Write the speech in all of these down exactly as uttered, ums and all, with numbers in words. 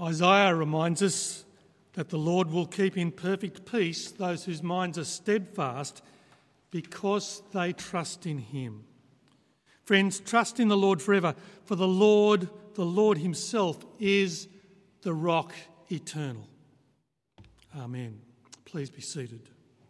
Isaiah reminds us that the Lord will keep in perfect peace those whose minds are steadfast because they trust in him. Friends, trust in the Lord forever, for the Lord, the Lord himself, is the rock eternal. Amen. Please be seated.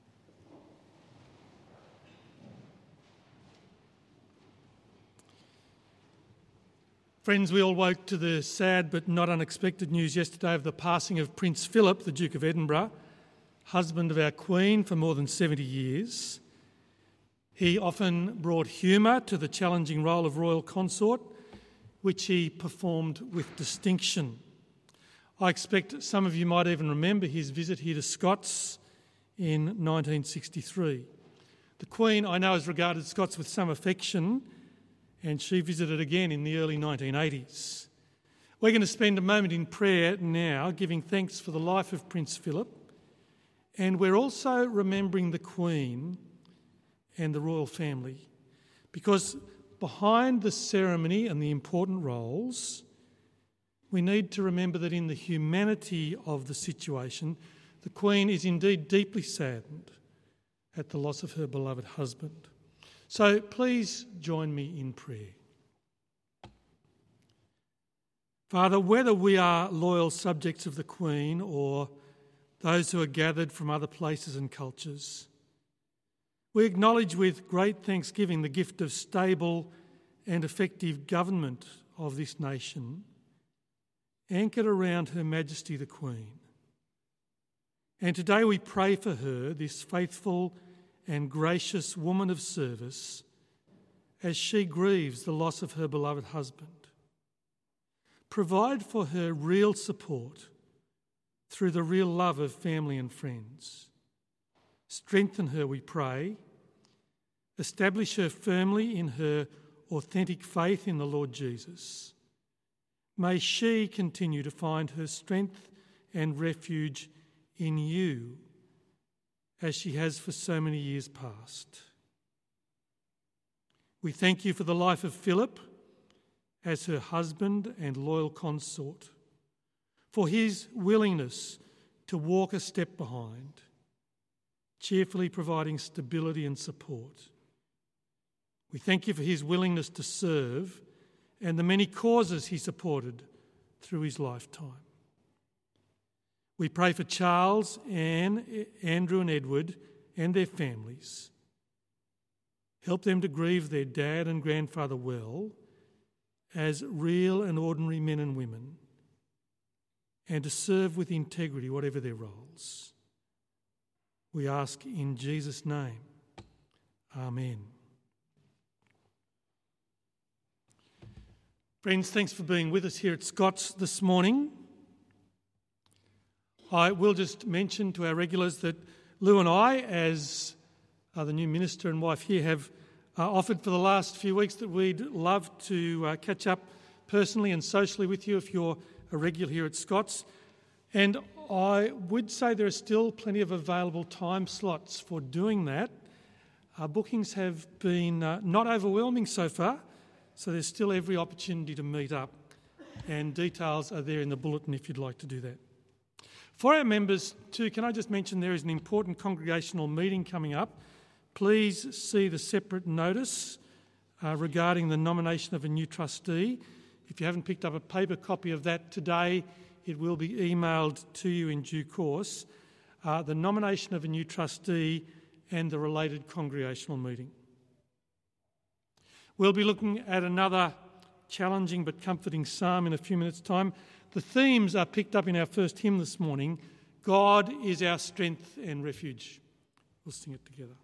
Friends, we all woke to the sad but not unexpected news yesterday of the passing of Prince Philip, the Duke of Edinburgh, husband of our Queen for more than seventy years. He often brought humour to the challenging role of royal consort, which he performed with distinction. I expect some of you might even remember his visit here to Scots in nineteen sixty-three. The Queen, I know, has regarded Scots with some affection, and she visited again in the early nineteen eighties. We're going to spend a moment in prayer now, giving thanks for the life of Prince Philip, and we're also remembering the Queen and the royal family, because behind the ceremony and the important roles, we need to remember that in the humanity of the situation, the Queen is indeed deeply saddened at the loss of her beloved husband. So please join me in prayer. Father, whether we are loyal subjects of the Queen or those who are gathered from other places and cultures, we acknowledge with great thanksgiving the gift of stable and effective government of this nation, anchored around Her Majesty the Queen. And today we pray for her, this faithful and gracious woman of service, as she grieves the loss of her beloved husband. Provide for her real support through the real love of family and friends. Strengthen her, we pray. Establish her firmly in her authentic faith in the Lord Jesus. May she continue to find her strength and refuge in you, as she has for so many years past. We thank you for the life of Philip as her husband and loyal consort, for his willingness to walk a step behind, cheerfully providing stability and support. We thank you for his willingness to serve and the many causes he supported through his lifetime. We pray for Charles, Anne, Andrew and Edward and their families. Help them to grieve their dad and grandfather well as real and ordinary men and women, and to serve with integrity whatever their roles. We ask in Jesus' name. Amen. Friends, thanks for being with us here at Scots this morning. I will just mention to our regulars that Lou and I, as uh, the new minister and wife here, have uh, offered for the last few weeks that we'd love to uh, catch up personally and socially with you if you're a regular here at Scots. And I would say there are still plenty of available time slots for doing that. Our bookings have been uh, not overwhelming so far, so there's still every opportunity to meet up, and details are there in the bulletin if you'd like to do that. For our members too, can I just mention there is an important congregational meeting coming up. Please see the separate notice uh, regarding the nomination of a new trustee. If you haven't picked up a paper copy of that today, it will be emailed to you in due course. Uh, the nomination of a new trustee and the related congregational meeting. We'll be looking at another challenging but comforting psalm in a few minutes' time. The themes are picked up in our first hymn this morning. God is our strength and refuge. We'll sing it together.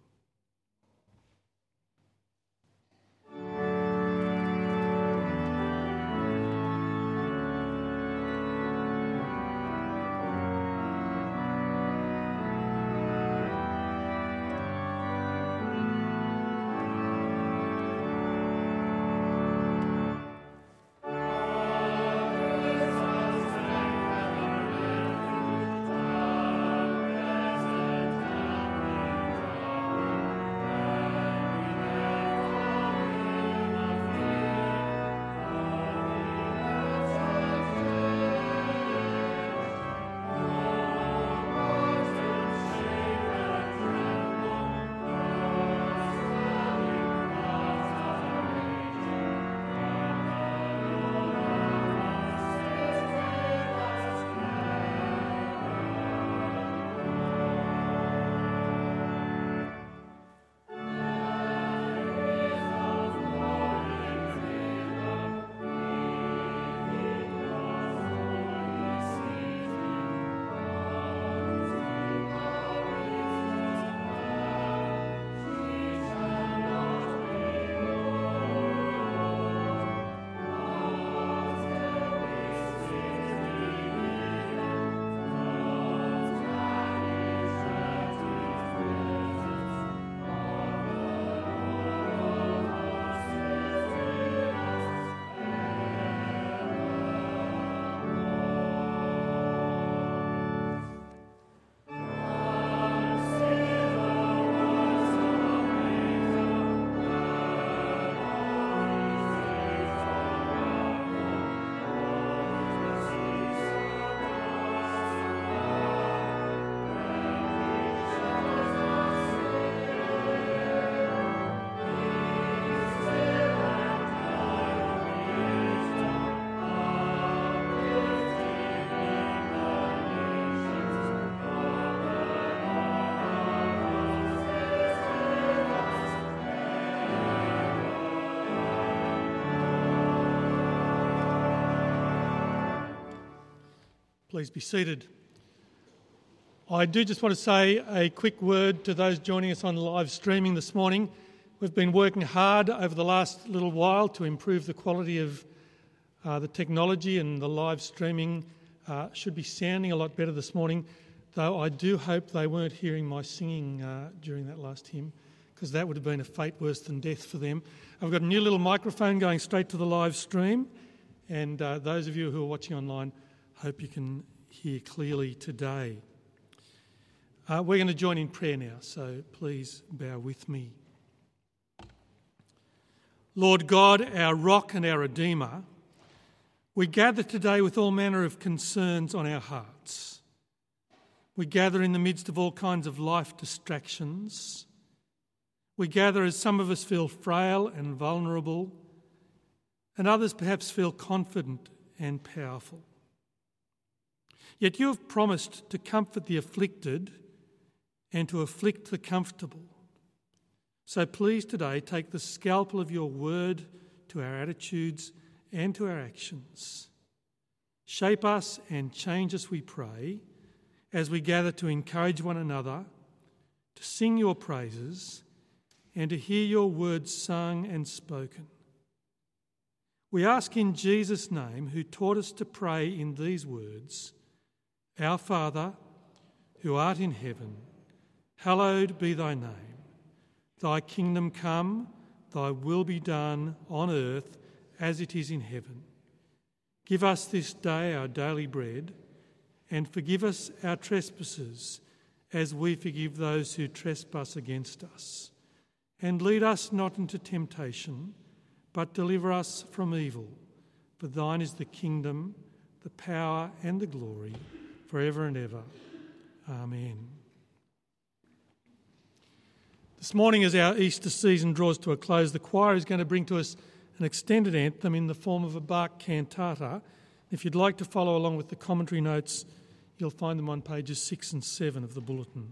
Please be seated. I do just want to say a quick word to those joining us on live streaming this morning. We've been working hard over the last little while to improve the quality of uh, the technology, and the live streaming uh, should be sounding a lot better this morning, though I do hope they weren't hearing my singing uh, during that last hymn, because that would have been a fate worse than death for them. I've got a new little microphone going straight to the live stream, and uh, those of you who are watching online, hope you can hear clearly today. Uh, we're going to join in prayer now, so please bow with me. Lord God, our rock and our redeemer, we gather today with all manner of concerns on our hearts. We gather in the midst of all kinds of life distractions. We gather as some of us feel frail and vulnerable, and others perhaps feel confident and powerful. Yet you have promised to comfort the afflicted and to afflict the comfortable. So please today take the scalpel of your word to our attitudes and to our actions. Shape us and change us, we pray, as we gather to encourage one another, to sing your praises, and to hear your words sung and spoken. We ask in Jesus' name, who taught us to pray in these words, Our Father, who art in heaven, hallowed be thy name. Thy kingdom come, thy will be done on earth as it is in heaven. Give us this day our daily bread, and forgive us our trespasses, as we forgive those who trespass against us. And lead us not into temptation, but deliver us from evil. For thine is the kingdom, the power and the glory, forever and ever. Amen. This morning, as our Easter season draws to a close, the choir is going to bring to us an extended anthem in the form of a Bach cantata. If you'd like to follow along with the commentary notes, you'll find them on pages six and seven of the bulletin.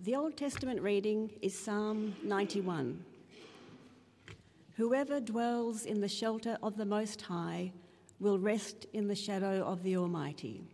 The Old Testament reading is Psalm ninety-one. Whoever dwells in the shelter of the Most High will rest in the shadow of the Almighty.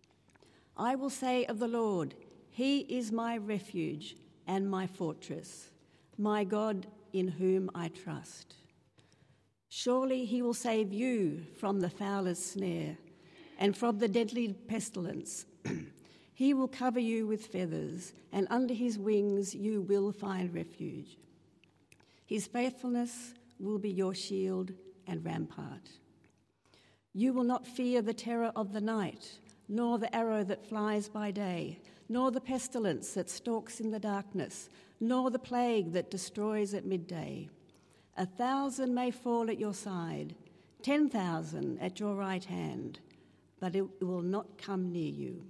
I will say of the Lord, He is my refuge and my fortress, my God in whom I trust. Surely He will save you from the fowler's snare and from the deadly pestilence. He will cover you with feathers, and under His wings you will find refuge. His faithfulness will be your shield and rampart. You will not fear the terror of the night, nor the arrow that flies by day, nor the pestilence that stalks in the darkness, nor the plague that destroys at midday. A thousand may fall at your side, ten thousand at your right hand, but it will not come near you.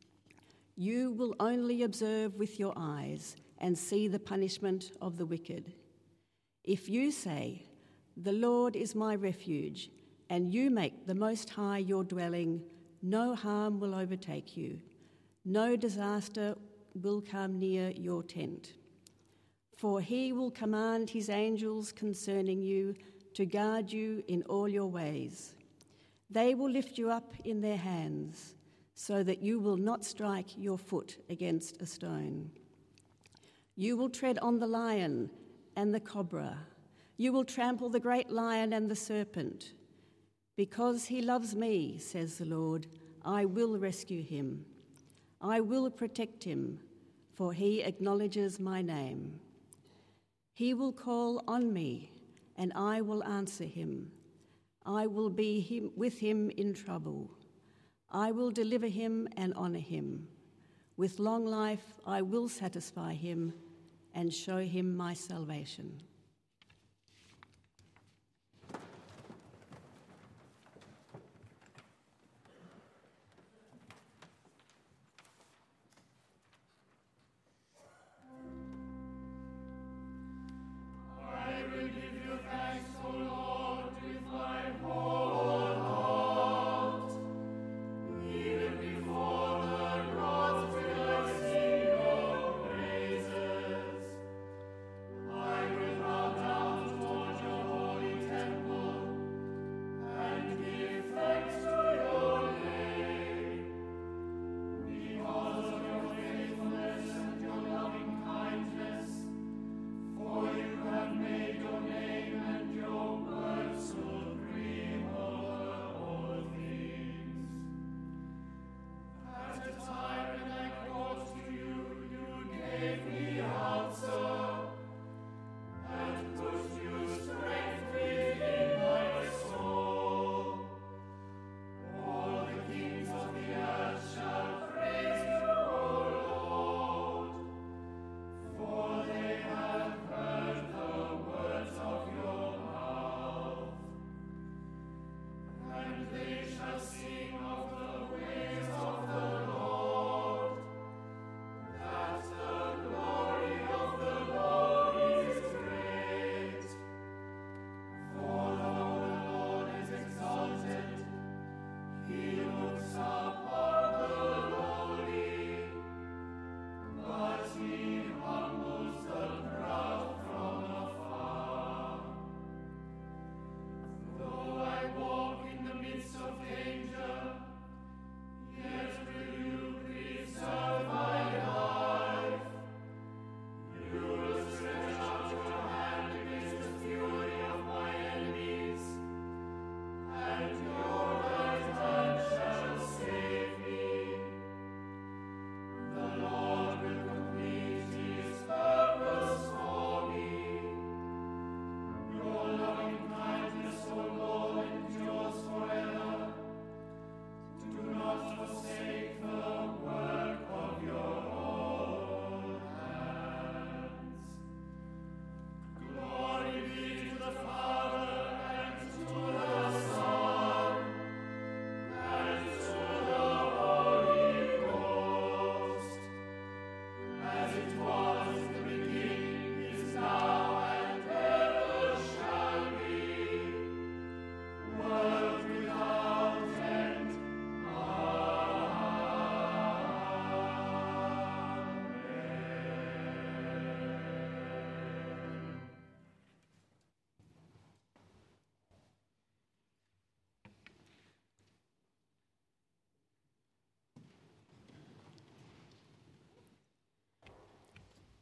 You will only observe with your eyes and see the punishment of the wicked. If you say, "The Lord is my refuge," and you make the Most High your dwelling, no harm will overtake you. No disaster will come near your tent. For He will command His angels concerning you to guard you in all your ways. They will lift you up in their hands, so that you will not strike your foot against a stone. You will tread on the lion and the cobra. You will trample the great lion and the serpent. Because He loves me, says the Lord, I will rescue him. I will protect him, for He acknowledges my name. He will call on me, and I will answer him. I will be him, with him in trouble. I will deliver him and honour him. With long life I will satisfy him and show him my salvation. I will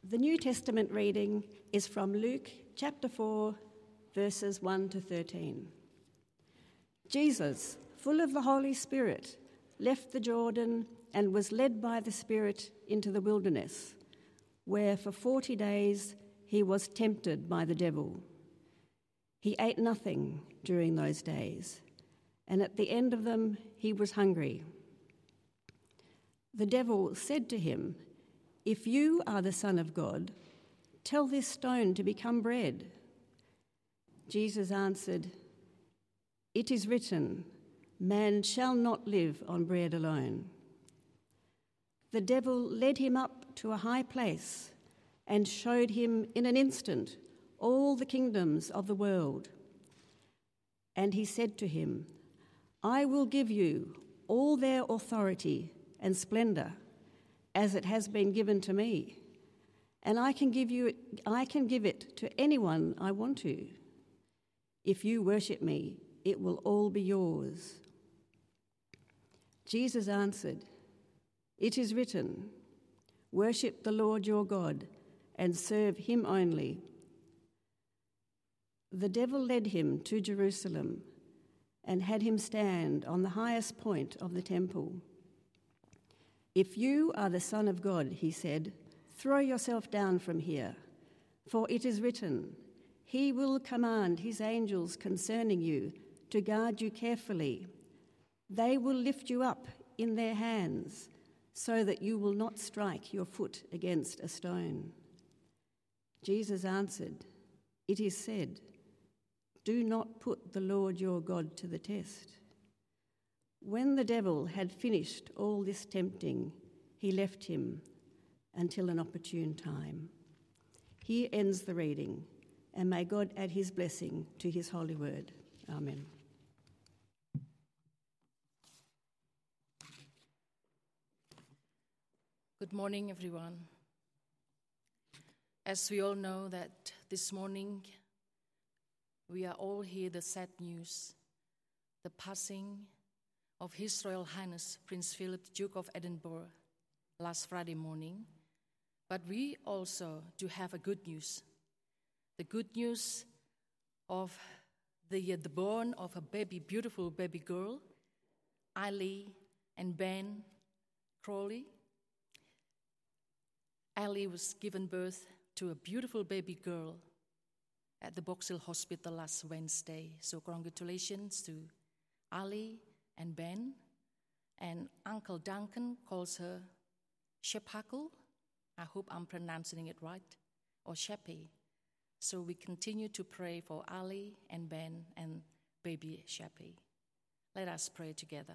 The New Testament reading is from Luke chapter four, verses one to thirteen. Jesus, full of the Holy Spirit, left the Jordan and was led by the Spirit into the wilderness, where for forty days he was tempted by the devil. He ate nothing during those days, and at the end of them he was hungry. The devil said to him, "If you are the Son of God, tell this stone to become bread." Jesus answered, "It is written, man shall not live on bread alone." The devil led him up to a high place and showed him in an instant all the kingdoms of the world. And he said to him, "I will give you all their authority and splendour, as it has been given to me, and I can give you it, I can give it to anyone I want to. If you worship me, it will all be yours." Jesus answered, "It is written, worship the Lord your God and serve him only." The devil led him to Jerusalem and had him stand on the highest point of the temple. "If you are the Son of God," he said, "throw yourself down from here, for it is written, he will command his angels concerning you to guard you carefully. They will lift you up in their hands so that you will not strike your foot against a stone." Jesus answered, "It is said, do not put the Lord your God to the test." When the devil had finished all this tempting, he left him until an opportune time. Here ends the reading, and may God add his blessing to his holy word. Amen. Good morning, everyone. As we all know that this morning we are all here the sad news, the passing of His Royal Highness Prince Philip, Duke of Edinburgh, last Friday morning. But we also do have a good news. The good news of the, uh, the born of a baby, beautiful baby girl, Ali and Ben Crowley. Ali was given birth to a beautiful baby girl at the Box Hill Hospital last Wednesday. So congratulations to Ali and Ben. And Uncle Duncan calls her Shephackle. I hope I'm pronouncing it right. Or Sheppy. So we continue to pray for Ali and Ben and baby Sheppy. Let us pray together.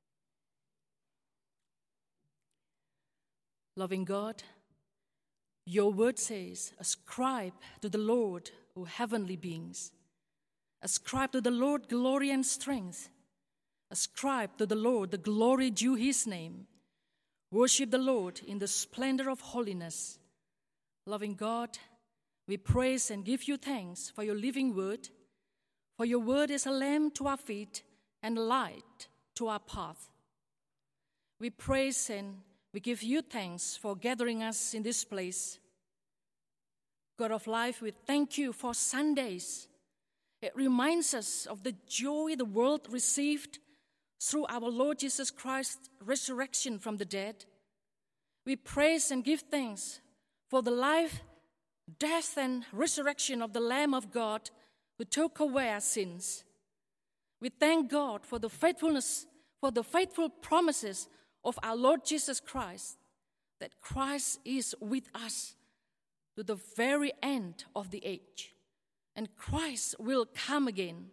Loving God, your word says, ascribe to the Lord, O heavenly beings. Ascribe to the Lord glory and strength. Ascribe to the Lord the glory due his name. Worship the Lord in the splendor of holiness. Loving God, we praise and give you thanks for your living word, for your word is a lamp to our feet and a light to our path. We praise and we give you thanks for gathering us in this place. God of life, we thank you for Sundays. It reminds us of the joy the world received through our Lord Jesus Christ's resurrection from the dead. We praise and give thanks for the life, death, and resurrection of the Lamb of God who took away our sins. We thank God for the faithfulness, for the faithful promises of our Lord Jesus Christ, that Christ is with us to the very end of the age, and Christ will come again.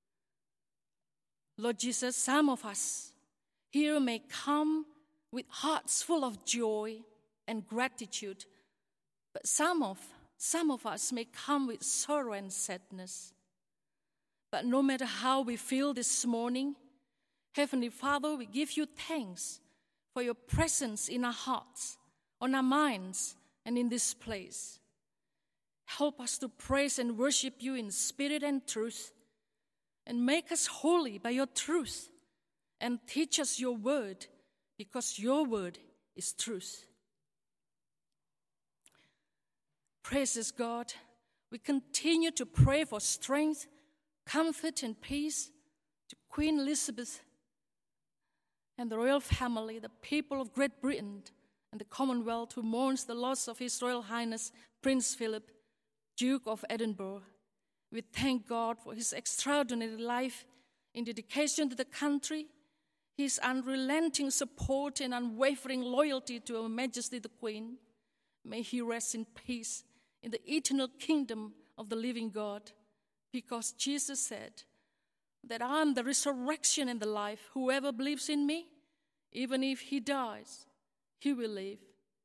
Lord Jesus, some of us here may come with hearts full of joy and gratitude, but some of, some of us may come with sorrow and sadness. But no matter how we feel this morning, Heavenly Father, we give you thanks for your presence in our hearts, on our minds, and in this place. Help us to praise and worship you in spirit and truth, and make us holy by your truth, and teach us your word, because your word is truth. Praises God, we continue to pray for strength, comfort, and peace to Queen Elizabeth and the royal family, the people of Great Britain and the Commonwealth who mourns the loss of His Royal Highness Prince Philip, Duke of Edinburgh. We thank God for His extraordinary life in dedication to the country, His unrelenting support and unwavering loyalty to Her Majesty the Queen. May He rest in peace in the eternal kingdom of the living God, because Jesus said that I am the resurrection and the life. Whoever believes in me, even if he dies, he will live.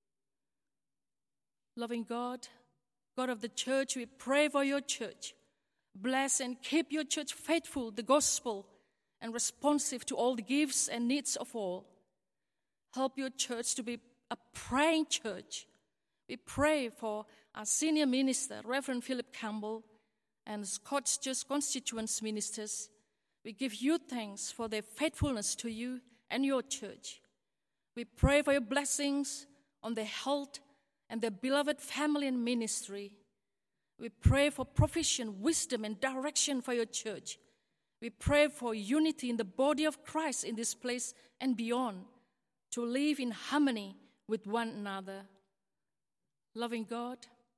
Loving God, God of the church, we pray for your church. Bless and keep your church faithful, the gospel, and responsive to all the gifts and needs of all. Help your church to be a praying church. We pray for our senior minister, Reverend Philip Campbell, and Scott's Just Constituents ministers. We give you thanks for their faithfulness to you and your church. We pray for your blessings on their health and their beloved family and ministry. We pray for provision, wisdom, and direction for your church. We pray for unity in the body of Christ in this place and beyond, to live in harmony with one another. Loving God,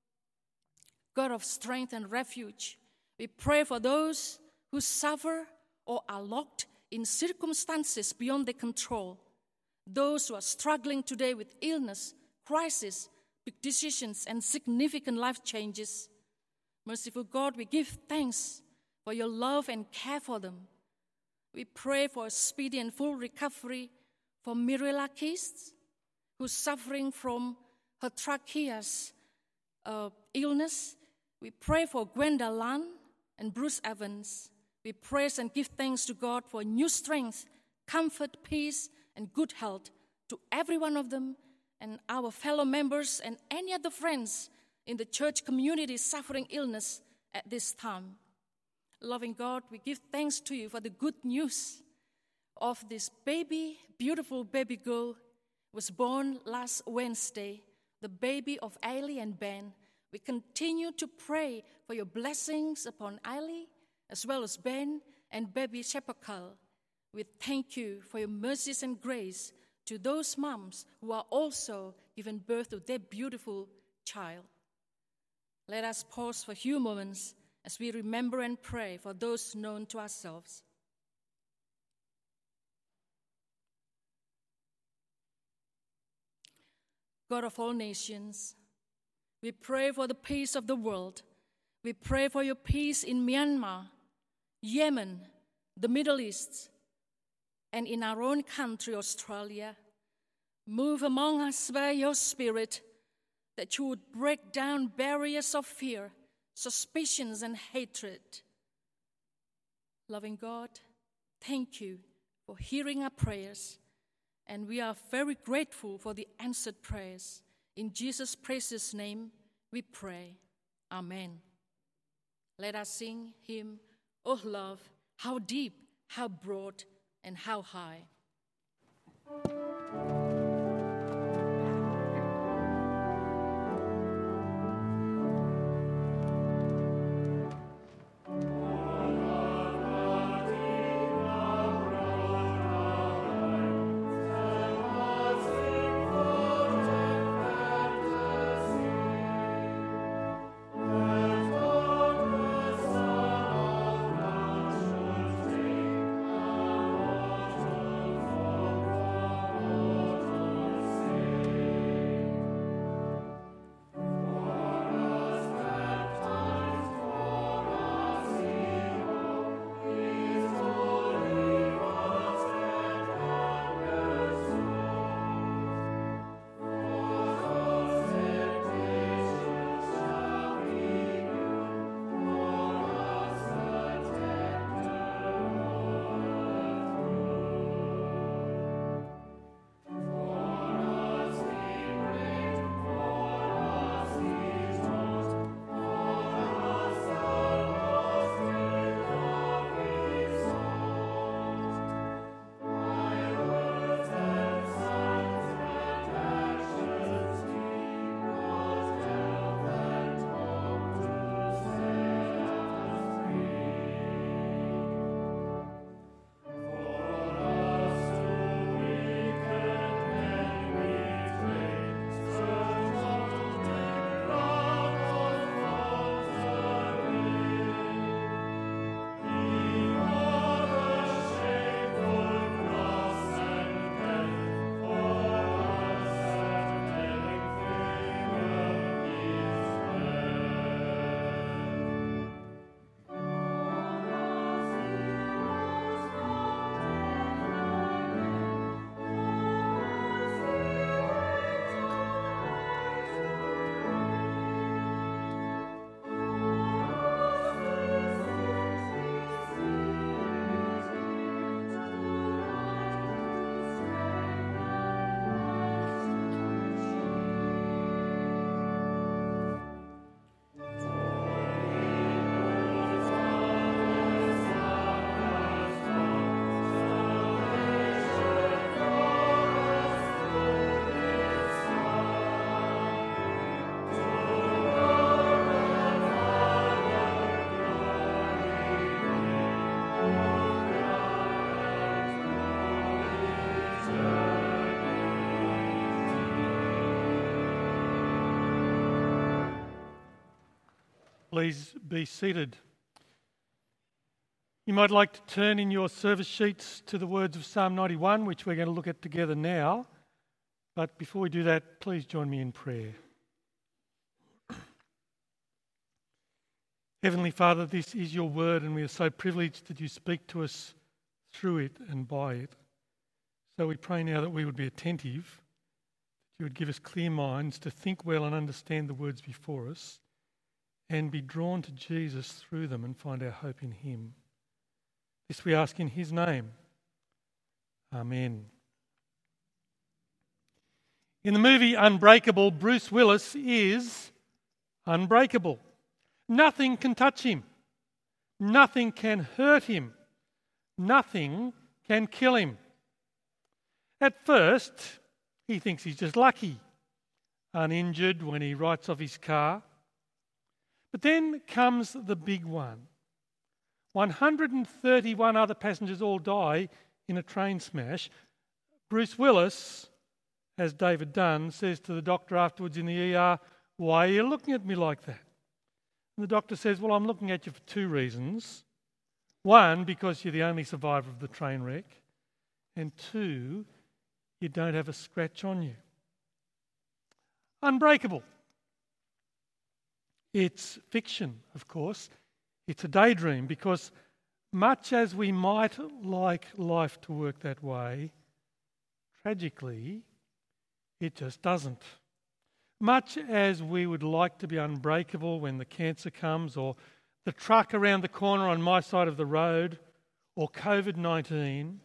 God of strength and refuge, we pray for those who suffer or are locked in circumstances beyond their control, those who are struggling today with illness, crisis, big decisions, and significant life changes. Merciful God, we give thanks for your love and care for them. We pray for a speedy and full recovery for Mirella Keast, who's suffering from her trachea's uh, illness. We pray for Gwenda Lan and Bruce Evans. We praise and give thanks to God for new strength, comfort, peace, and good health to every one of them and our fellow members and any other friends in the church community suffering illness at this time. Loving God, we give thanks to you for the good news of this baby, beautiful baby girl, was born last Wednesday, the baby of Ailey and Ben. We continue to pray for your blessings upon Ailey, as well as Ben and baby Shepakal. We thank you for your mercies and grace to those moms who are also giving birth to their beautiful child. Let us pause for a few moments as we remember and pray for those known to ourselves. God of all nations, we pray for the peace of the world. We pray for your peace in Myanmar, Yemen, the Middle East, and in our own country, Australia. Move among us by your Spirit, that you would break down barriers of fear, suspicions, and hatred. Loving God, thank you for hearing our prayers, and we are very grateful for the answered prayers. In Jesus' precious name we pray. Amen. Let us sing hymn, Oh love, how deep, how broad, and how high. Oh Please be seated. You might like to turn in your service sheets to the words of Psalm ninety-one, which we're going to look at together now. But before we do that, please join me in prayer. Heavenly Father, this is your word, and we are so privileged that you speak to us through it and by it. So we pray now that we would be attentive, that you would give us clear minds to think well and understand the words before us, and be drawn to Jesus through them and find our hope in him. This we ask in his name. Amen. In the movie Unbreakable, Bruce Willis is unbreakable. Nothing can touch him. Nothing can hurt him. Nothing can kill him. At first, he thinks he's just lucky, uninjured when he writes off his car. But then comes the big one. one hundred thirty-one other passengers all die in a train smash. Bruce Willis, as David Dunn, says to the doctor afterwards in the E R, "Why are you looking at me like that?" And the doctor says, "Well, I'm looking at you for two reasons. One, because you're the only survivor of the train wreck. And two, you don't have a scratch on you." Unbreakable. It's fiction, of course. It's a daydream, because much as we might like life to work that way, tragically, it just doesn't. Much as we would like to be unbreakable when the cancer comes, or the truck around the corner on my side of the road, or covid nineteen,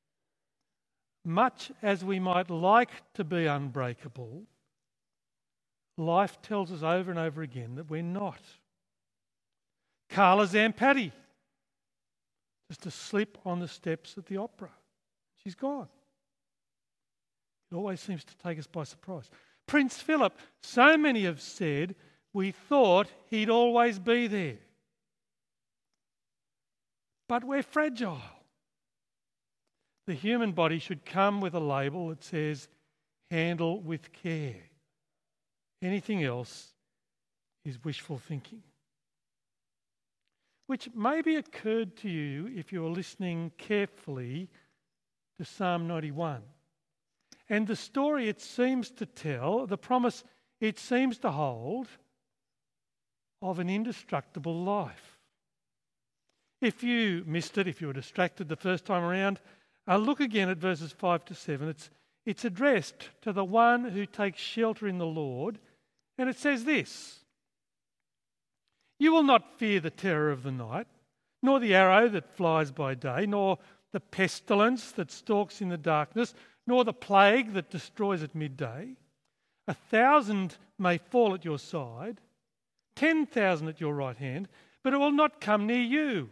much as we might like to be unbreakable, life tells us over and over again that we're not. Carla Zampatti, just asleep on the steps at the opera. She's gone. It always seems to take us by surprise. Prince Philip, so many have said we thought he'd always be there. But we're fragile. The human body should come with a label that says, "Handle with care." Anything else is wishful thinking. Which maybe occurred to you if you were listening carefully to Psalm ninety-one. And the story it seems to tell, the promise it seems to hold, of an indestructible life. If you missed it, if you were distracted the first time around, uh, look again at verses five to seven. It's, it's addressed to the one who takes shelter in the Lord. And it says this: "You will not fear the terror of the night, nor the arrow that flies by day, nor the pestilence that stalks in the darkness, nor the plague that destroys at midday. A thousand may fall at your side, ten thousand at your right hand, but it will not come near you."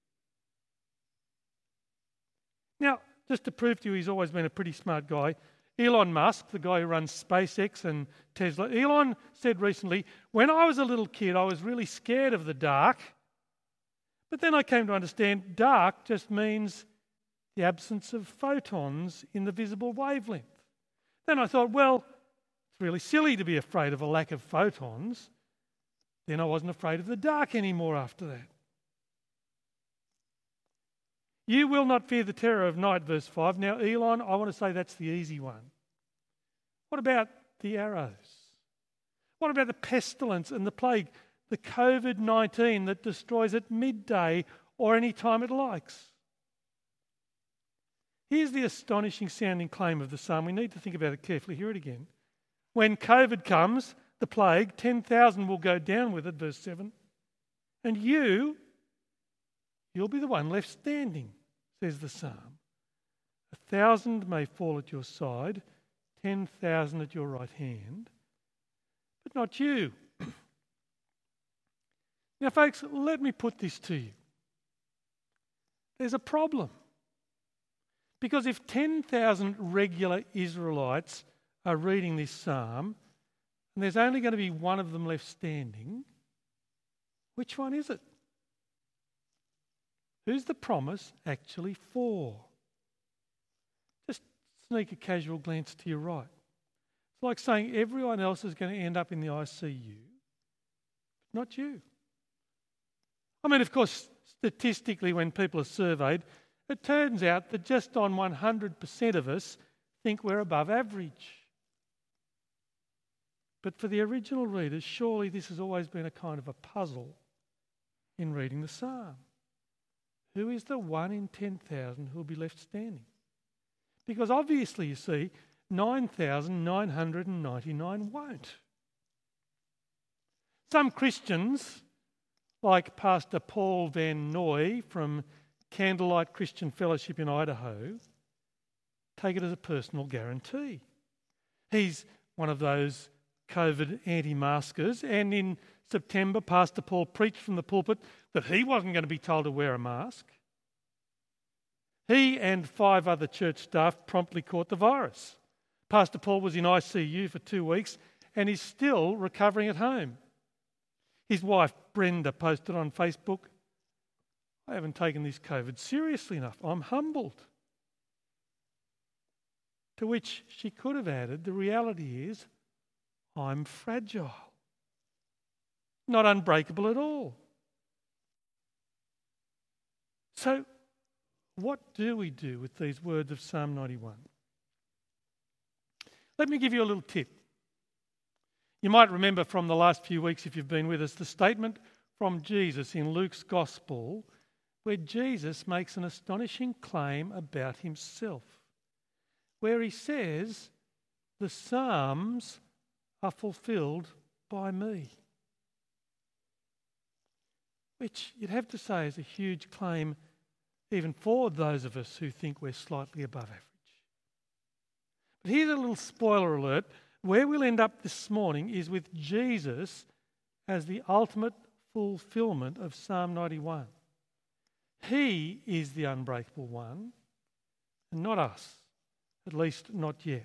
Now, just to prove to you he's always been a pretty smart guy, Elon Musk, the guy who runs SpaceX and Tesla, Elon said recently, "When I was a little kid, I was really scared of the dark. But then I came to understand dark just means the absence of photons in the visible wavelength. Then I thought, well, it's really silly to be afraid of a lack of photons. Then I wasn't afraid of the dark anymore after that." You will not fear the terror of night, verse five. Now, Elon, I want to say that's the easy one. What about the arrows? What about the pestilence and the plague, the covid nineteen that destroys at midday or any time it likes? Here's the astonishing sounding claim of the psalm. We need to think about it carefully. Hear it again. When COVID comes, the plague, ten thousand will go down with it, verse seven. And you, you'll be the one left standing, says the psalm. A thousand may fall at your side, ten thousand at your right hand, but not you. Now, folks, let me put this to you. There's a problem. Because if ten thousand regular Israelites are reading this psalm, and there's only going to be one of them left standing, which one is it? Who's the promise actually for? Just sneak a casual glance to your right. It's like saying everyone else is going to end up in the I C U, but not you. I mean, of course, statistically, when people are surveyed, it turns out that just on one hundred percent of us think we're above average. But for the original readers, surely this has always been a kind of a puzzle in reading the psalm. Who is the one in ten thousand who will be left standing? Because obviously, you see, nine thousand nine hundred ninety-nine won't. Some Christians, like Pastor Paul Van Noy from Candlelight Christian Fellowship in Idaho, take it as a personal guarantee. He's one of those COVID anti-maskers, and in September, Pastor Paul preached from the pulpit that he wasn't going to be told to wear a mask. He and five other church staff promptly caught the virus. Pastor Paul was in I C U for two weeks and is still recovering at home. His wife, Brenda, posted on Facebook, "I haven't taken this COVID seriously enough. I'm humbled." To which she could have added, the reality is, I'm fragile. Not unbreakable at all. So, what do we do with these words of Psalm ninety-one? Let me give you a little tip. You might remember from the last few weeks, if you've been with us, the statement from Jesus in Luke's Gospel, where Jesus makes an astonishing claim about himself, where he says, "The Psalms are fulfilled by me." Which you'd have to say is a huge claim even for those of us who think we're slightly above average. But here's a little spoiler alert. Where we'll end up this morning is with Jesus as the ultimate fulfilment of Psalm ninety-one. He is the unbreakable one, and not us, at least not yet.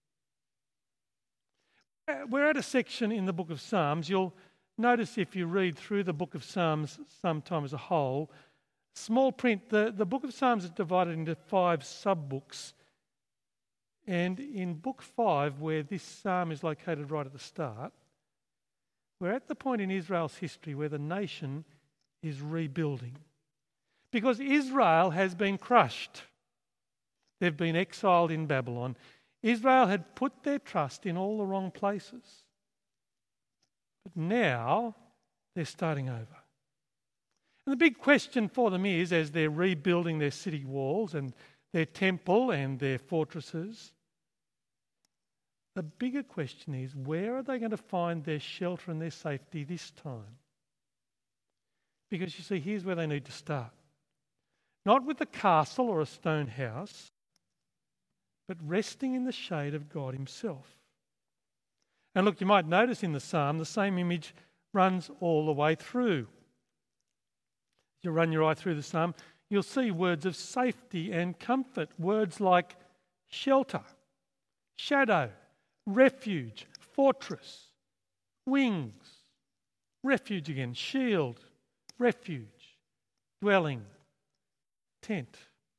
We're at a section in the book of Psalms. You'll notice if you read through the book of Psalms sometime as a whole, small print, the, the book of Psalms is divided into five sub-books. And in book five, where this psalm is located right at the start, we're at the point in Israel's history where the nation is rebuilding. Because Israel has been crushed. They've been exiled in Babylon. Israel had put their trust in all the wrong places. But now they're starting over. And the big question for them is, as they're rebuilding their city walls and their temple and their fortresses, the bigger question is, where are they going to find their shelter and their safety this time? Because you see, here's where they need to start. Not with a castle or a stone house, but resting in the shade of God himself. And look, you might notice in the psalm, the same image runs all the way through. If you run your eye through the psalm, you'll see words of safety and comfort, words like shelter, shadow, refuge, fortress, wings, refuge again, shield, refuge, dwelling, tent.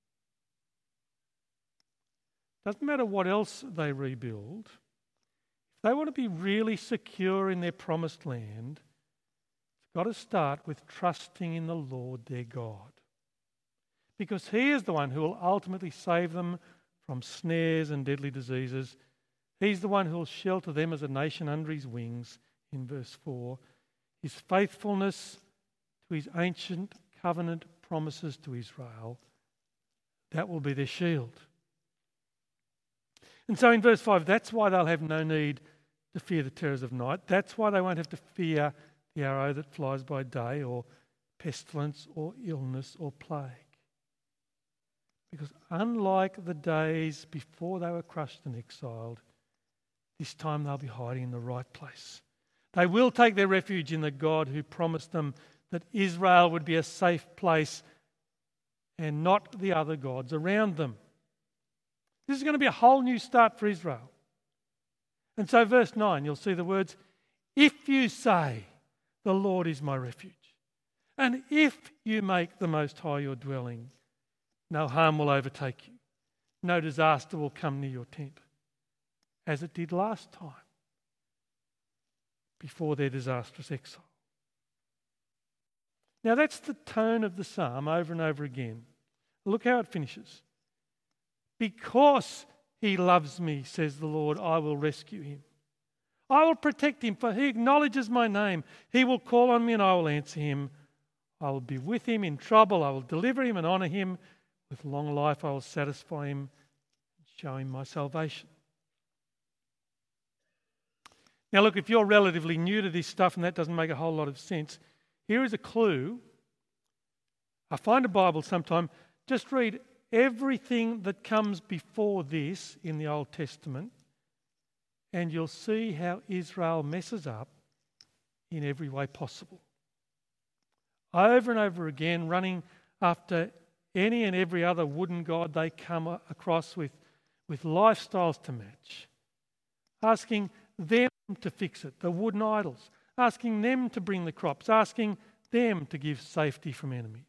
Doesn't matter what else they rebuild. If they want to be really secure in their promised land, it's got to start with trusting in the Lord their God. Because he is the one who will ultimately save them from snares and deadly diseases. He's the one who will shelter them as a nation under his wings, in verse four. His faithfulness to his ancient covenant promises to Israel, that will be their shield. And so in verse five, that's why they'll have no need to fear the terrors of night. That's why they won't have to fear the arrow that flies by day, or pestilence, or illness, or plague. Because unlike the days before they were crushed and exiled, this time they'll be hiding in the right place. They will take their refuge in the God who promised them that Israel would be a safe place and not the other gods around them. This is going to be a whole new start for Israel. And so verse nine, you'll see the words, "If you say, the Lord is my refuge, and if you make the Most High your dwelling, no harm will overtake you, no disaster will come near your tent, as it did last time, before their disastrous exile." Now that's the tone of the psalm over and over again. Look how it finishes. Because he loves me, says the Lord, I will rescue him. I will protect him, for he acknowledges my name. He will call on me and I will answer him. I will be with him in trouble. I will deliver him and honour him. With long life I will satisfy him and show him my salvation. Now look, if you're relatively new to this stuff and that doesn't make a whole lot of sense, here is a clue. I find a Bible sometime. Just read everything that comes before this in the Old Testament and you'll see how Israel messes up in every way possible. Over and over again, running after any and every other wooden god they come across with, with lifestyles to match. Asking them to fix it, the wooden idols. Asking them to bring the crops. Asking them to give safety from enemies.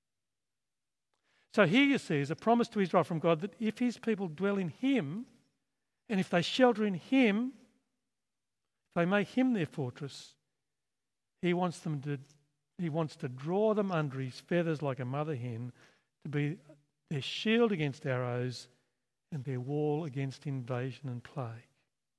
So here you see is a promise to Israel from God that if his people dwell in him, and if they shelter in him, if they make him their fortress, he wants them to He wants to draw them under his feathers like a mother hen, to be their shield against arrows and their wall against invasion and plague.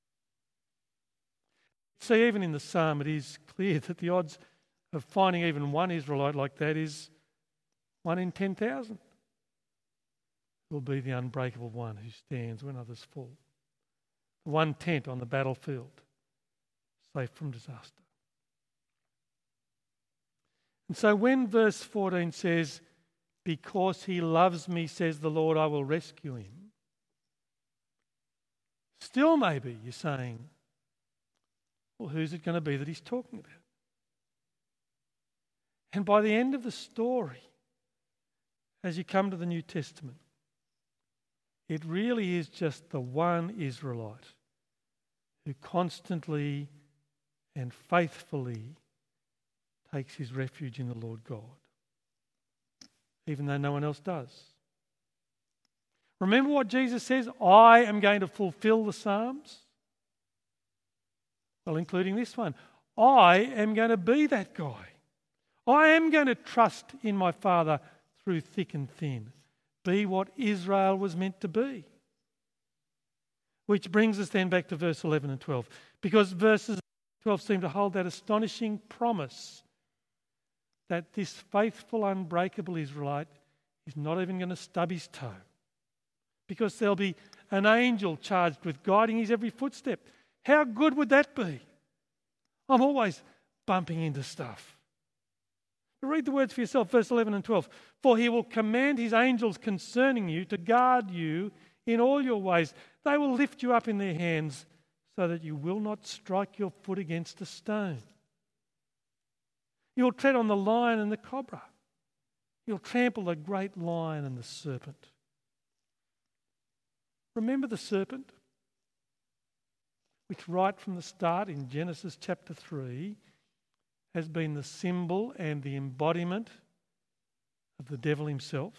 See, even in the psalm, it is clear that the odds of finding even one Israelite like that is one in ten thousand. Will be the unbreakable one who stands when others fall. The one tent on the battlefield, safe from disaster. And so when verse fourteen says, because he loves me, says the Lord, I will rescue him. Still maybe you're saying, well, who's it going to be that he's talking about? And by the end of the story, as you come to the New Testament, it really is just the one Israelite who constantly and faithfully takes his refuge in the Lord God, even though no one else does. Remember what Jesus says, I am going to fulfill the Psalms? Well, including this one. I am going to be that guy. I am going to trust in my Father through thick and thin. Be what Israel was meant to be. Which brings us then back to verse eleven and twelve. Because verses twelve seem to hold that astonishing promise that this faithful, unbreakable Israelite is not even going to stub his toe. Because there'll be an angel charged with guiding his every footstep. How good would that be? I'm always bumping into stuff. Read the words for yourself, verse eleven and twelve. For he will command his angels concerning you to guard you in all your ways. They will lift you up in their hands so that you will not strike your foot against a stone. You'll tread on the lion and the cobra. You'll trample the great lion and the serpent. Remember the serpent? Which right from the start in Genesis chapter three has been the symbol and the embodiment of the devil himself.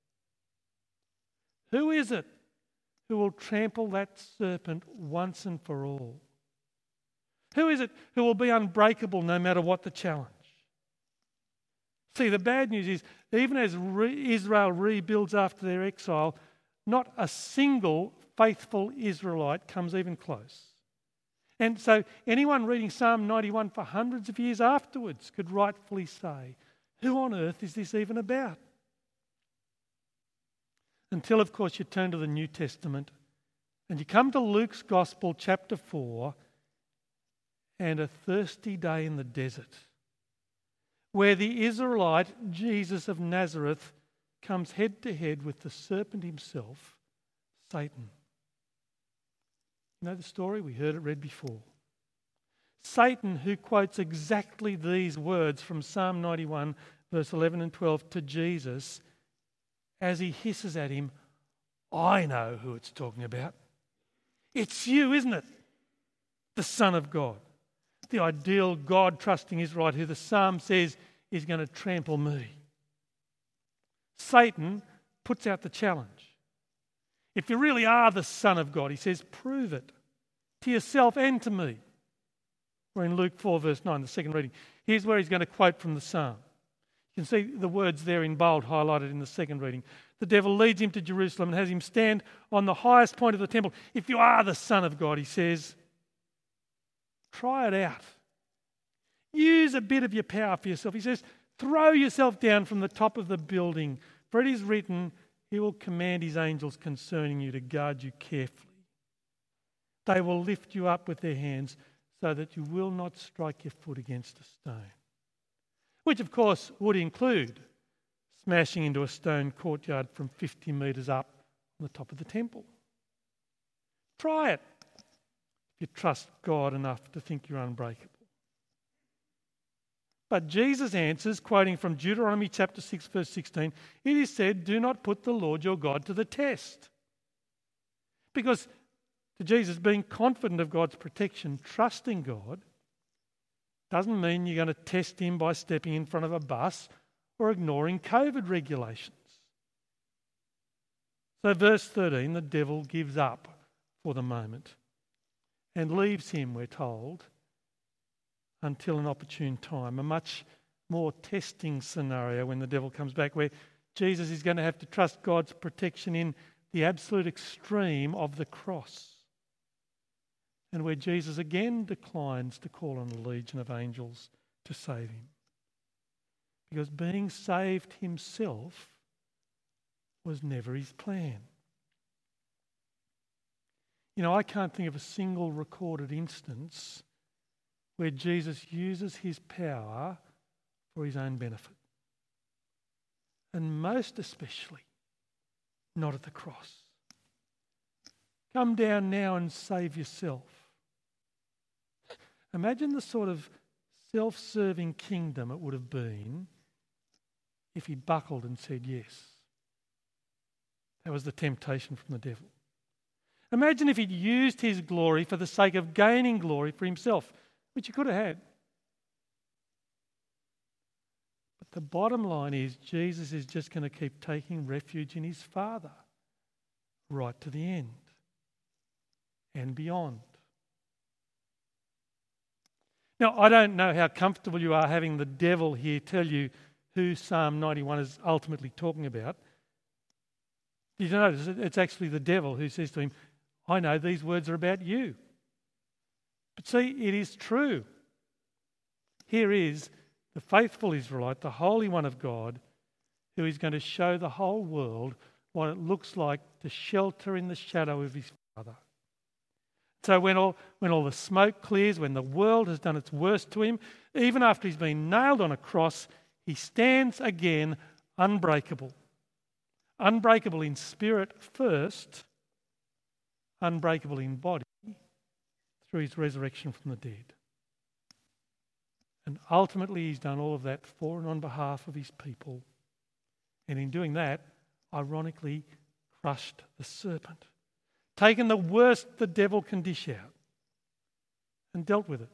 Who is it who will trample that serpent once and for all? Who is it who will be unbreakable no matter what the challenge? See, the bad news is, even as re- Israel rebuilds after their exile, not a single faithful Israelite comes even close. And so anyone reading Psalm ninety-one for hundreds of years afterwards could rightfully say, who on earth is this even about? Until, of course, you turn to the New Testament and you come to Luke's Gospel, chapter four, and a thirsty day in the desert, where the Israelite Jesus of Nazareth comes head to head with the serpent himself, Satan. You know the story? We heard it read before. Satan, who quotes exactly these words from Psalm ninety-one, verse eleven and twelve to Jesus, as he hisses at him, I know who it's talking about. It's you, isn't it? The Son of God. The ideal God-trusting Israelite who the Psalm says is going to trample me. Satan puts out the challenge. If you really are the Son of God, he says, prove it to yourself and to me. We're in Luke four, verse nine, the second reading. Here's where he's going to quote from the Psalm. You can see the words there in bold highlighted in the second reading. The devil leads him to Jerusalem and has him stand on the highest point of the temple. If you are the Son of God, he says, try it out. Use a bit of your power for yourself. He says, throw yourself down from the top of the building, for it is written, he will command his angels concerning you to guard you carefully. They will lift you up with their hands so that you will not strike your foot against a stone. Which, of course, would include smashing into a stone courtyard from fifty metres up on the top of the temple. Try it if you trust God enough to think you're unbreakable. But Jesus answers, quoting from Deuteronomy chapter six, verse sixteen, it is said, do not put the Lord your God to the test. Because to Jesus, being confident of God's protection, trusting God, doesn't mean you're going to test him by stepping in front of a bus or ignoring COVID regulations. So verse thirteen, the devil gives up for the moment and leaves him, we're told, until an opportune time, a much more testing scenario when the devil comes back, where Jesus is going to have to trust God's protection in the absolute extreme of the cross, and where Jesus again declines to call on a legion of angels to save him. Because being saved himself was never his plan. You know, I can't think of a single recorded instance where Jesus uses his power for his own benefit. And most especially, not at the cross. Come down now and save yourself. Imagine the sort of self-serving kingdom it would have been if he buckled and said yes. That was the temptation from the devil. Imagine if he'd used his glory for the sake of gaining glory for himself, which he could have had. But the bottom line is Jesus is just going to keep taking refuge in his Father right to the end and beyond. Now, I don't know how comfortable you are having the devil here tell you who Psalm ninety-one is ultimately talking about. Did you notice it's actually the devil who says to him, I know these words are about you. But see, it is true. Here is the faithful Israelite, the Holy One of God, who is going to show the whole world what it looks like to shelter in the shadow of his Father. So when all, when all the smoke clears, when the world has done its worst to him, even after he's been nailed on a cross, he stands again unbreakable. Unbreakable in spirit first, unbreakable in body through his resurrection from the dead. And ultimately he's done all of that for and on behalf of his people. And in doing that, ironically, crushed the serpent. Taken the worst the devil can dish out and dealt with it.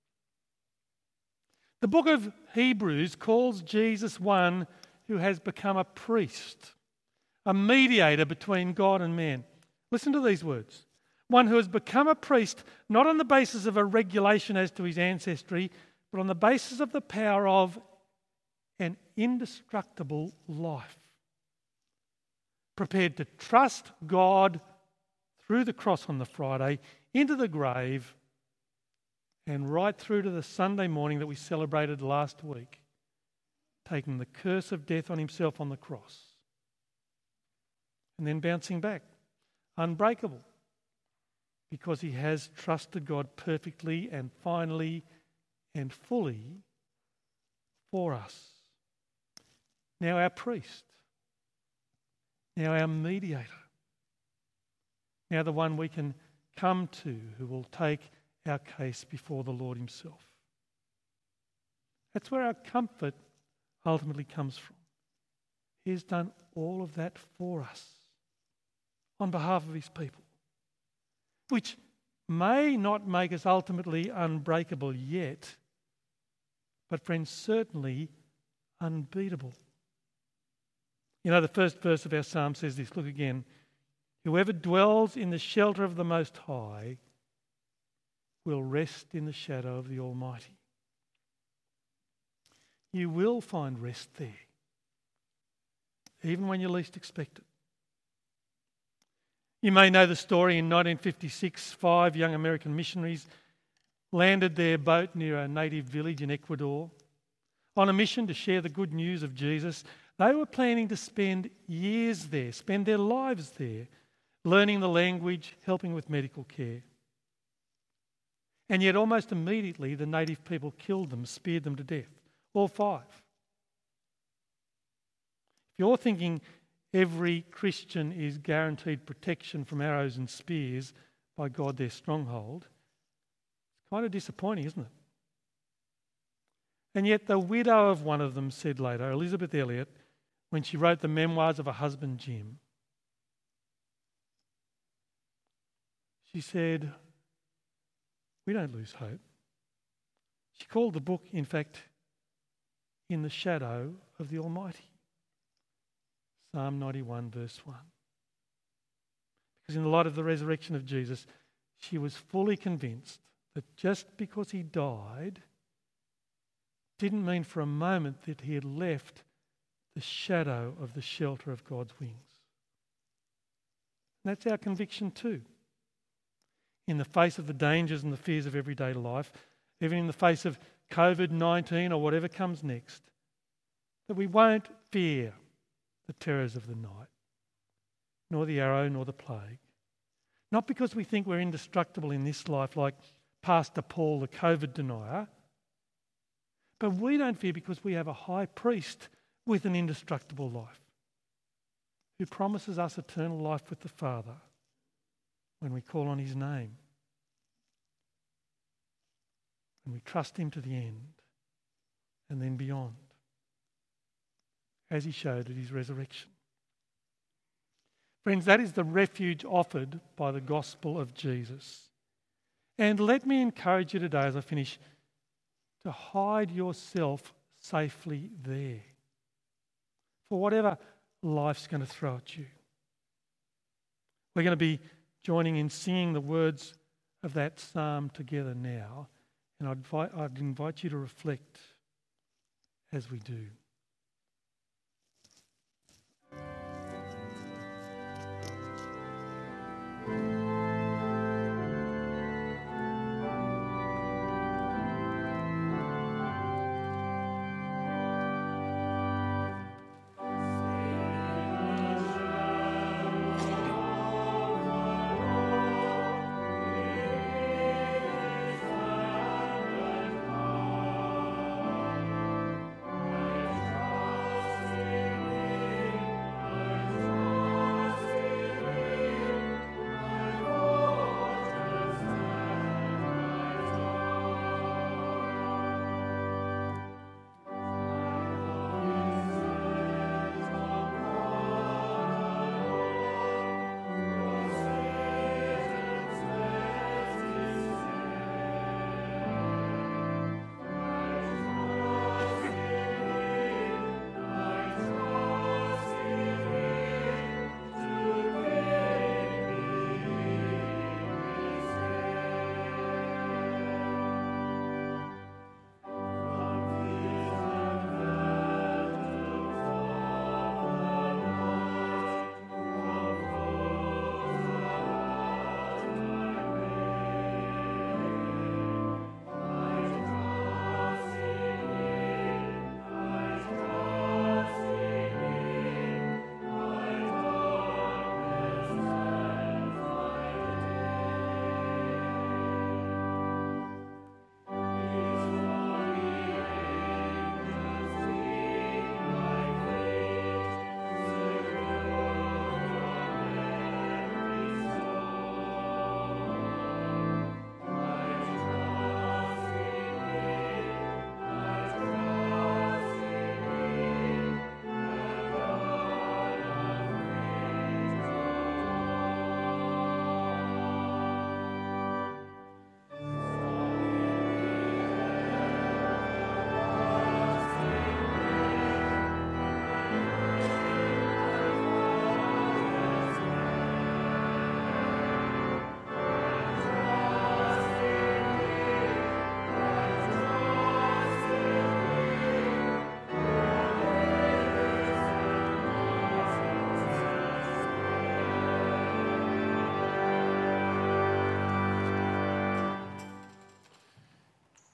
The book of Hebrews calls Jesus one who has become a priest, a mediator between God and man. Listen to these words. One who has become a priest not on the basis of a regulation as to his ancestry, but on the basis of the power of an indestructible life. Prepared to trust God through the cross on the Friday, into the grave, and right through to the Sunday morning that we celebrated last week, taking the curse of death on himself on the cross, and then bouncing back, unbreakable, because he has trusted God perfectly and finally and fully for us. Now our priest, now our mediator, now the one we can come to who will take our case before the Lord himself. That's where our comfort ultimately comes from. He has done all of that for us on behalf of his people, which may not make us ultimately unbreakable yet, but friends, certainly unbeatable. You know, the first verse of our psalm says this. Look again. Whoever dwells in the shelter of the Most High will rest in the shadow of the Almighty. you will find rest there, even when you least expect it. You may know the story. In nineteen fifty-six, five young American missionaries landed their boat near a native village in Ecuador on a mission to share the good news of Jesus. They were planning to spend years there, spend their lives there, learning the language, helping with medical care. And yet almost immediately the native people killed them, speared them to death, all five. If you're thinking every Christian is guaranteed protection from arrows and spears by God, their stronghold, it's kind of disappointing, isn't it? And yet the widow of one of them said later, Elizabeth Elliot, when she wrote the memoirs of her husband Jim, she said, we don't lose hope. She called the book, in fact, In the Shadow of the Almighty. Psalm ninety-one, verse one. Because in the light of the resurrection of Jesus, she was fully convinced that just because he died didn't mean for a moment that he had left the shadow of the shelter of God's wings. And that's our conviction too. In the face of the dangers and the fears of everyday life, even in the face of covid nineteen or whatever comes next, that we won't fear the terrors of the night, nor the arrow, nor the plague. Not because we think we're indestructible in this life like Pastor Paul, the COVID denier, but we don't fear because we have a high priest with an indestructible life who promises us eternal life with the Father when we call on his name, when we trust him to the end and then beyond, as he showed at his resurrection. Friends, that is the refuge offered by the gospel of Jesus. And let me encourage you today as I finish to hide yourself safely there for whatever life's going to throw at you. We're going to be joining in singing the words of that psalm together now, and I'd invite, I'd invite you to reflect as we do.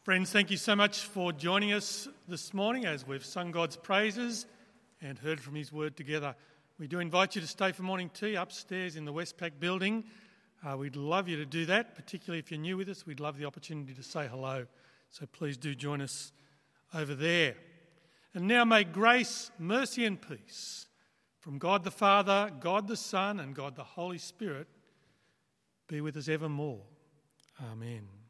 Friends, thank you so much for joining us this morning as we've sung God's praises and heard from his word together. We do invite you to stay for morning tea upstairs in the Westpac building. Uh, we'd love you to do that, particularly if you're new with us. We'd love the opportunity to say hello. So please do join us over there. And now may grace, mercy and peace from God the Father, God the Son and God the Holy Spirit be with us evermore. Amen.